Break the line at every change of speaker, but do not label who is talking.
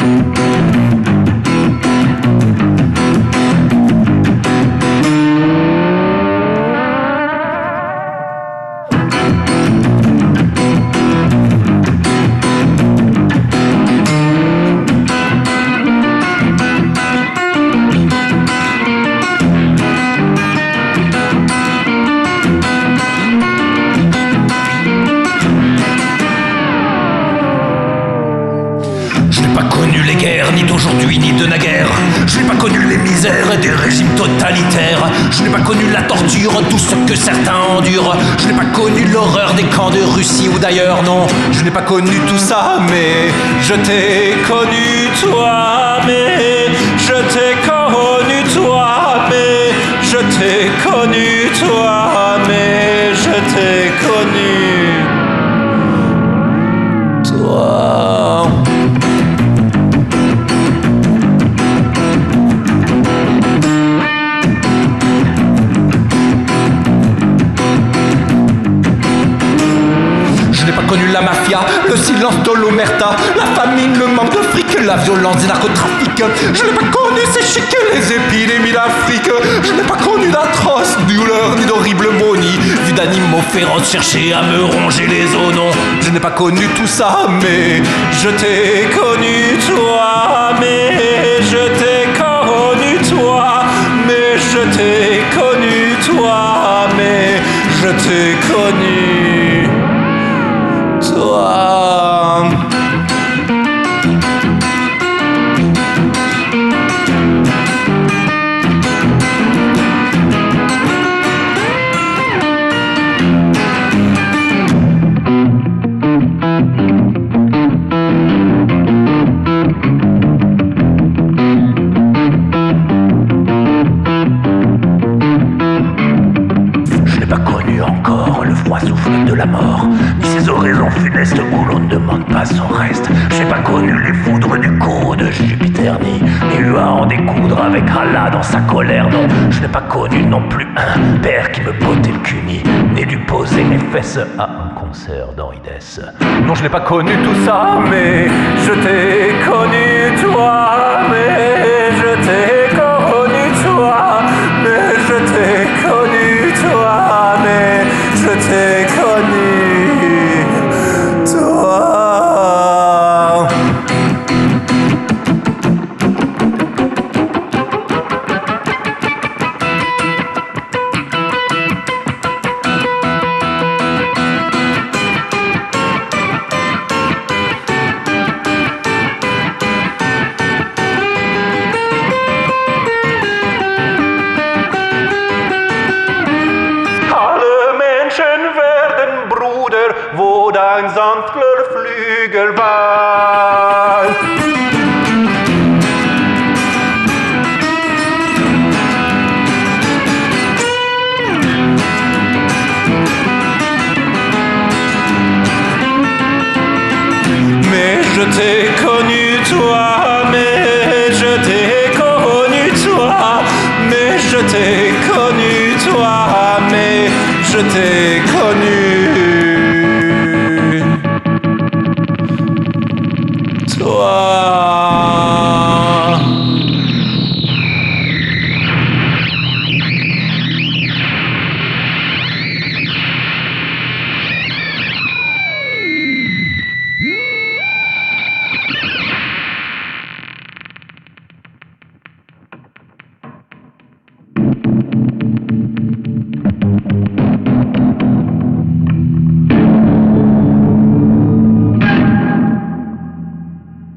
Je n'ai pas connu les guerres, ni d'aujourd'hui, ni de naguère. Je n'ai pas connu les misères des régimes totalitaires. Je n'ai pas connu la torture, tout ce que certains endurent. Je n'ai pas connu l'horreur des camps de Russie ou d'ailleurs, non. Je n'ai pas connu tout ça, mais je t'ai connu toi, mais je t'ai connu toi, mais je t'ai connu toi, mais je t'ai connu toi. Je n'ai pas connu la mafia, le silence de l'omerta, la famine, le manque de fric, la violence des narcotrafics. Je n'ai pas connu ces chics, les épidémies d'Afrique. Je n'ai pas connu d'atroces douleurs, ni d'horribles maux, ni vu d'animaux féroces chercher à me ronger les os, non. Je n'ai pas connu tout ça, mais je t'ai connu toi, mais je t'ai connu toi, mais je t'ai connu toi, mais je t'ai connu toi. Je n'ai pas connu encore le froid souffle de la mort, ni ces oraisons funestes où l'on ne demande pas son reste. Je n'ai pas connu les foudres du courroux de Jupiter, ni eu à en découdre avec Allah dans sa colère, non. Je n'ai pas connu non plus un père qui me bottait le cul, ni dû poser mes fesses à un concert d'Henri-Dess. Non, je n'ai pas connu tout ça, mais je t'ai connu toi, mais je t'ai connu toi, mais je t'ai connu toi, mais je t'ai connu toi. Wo dein sanfter Flügel weht. Mais je t'ai connu toi, mais je t'ai connu toi, mais je t'ai connu toi, mais je t'ai connu toi.